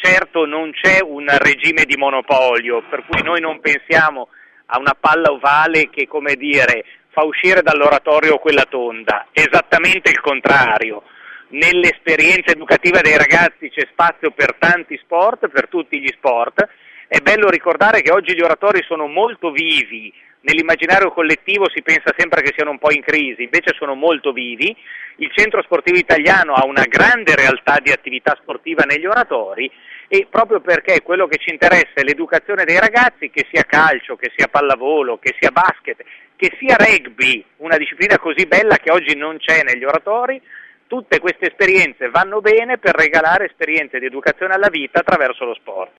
certo non c'è un regime di monopolio, per cui noi non pensiamo a una palla ovale che, come dire, fa uscire dall'oratorio quella tonda, esattamente il contrario. Nell'esperienza educativa dei ragazzi c'è spazio per tanti sport, per tutti gli sport. È bello ricordare che oggi gli oratori sono molto vivi, nell'immaginario collettivo si pensa sempre che siano un po' in crisi, invece sono molto vivi. Il Centro Sportivo Italiano ha una grande realtà di attività sportiva negli oratori e proprio perché quello che ci interessa è l'educazione dei ragazzi, che sia calcio, che sia pallavolo, che sia basket, che sia rugby, una disciplina così bella che oggi non c'è negli oratori. Tutte queste esperienze vanno bene per regalare esperienze di educazione alla vita attraverso lo sport.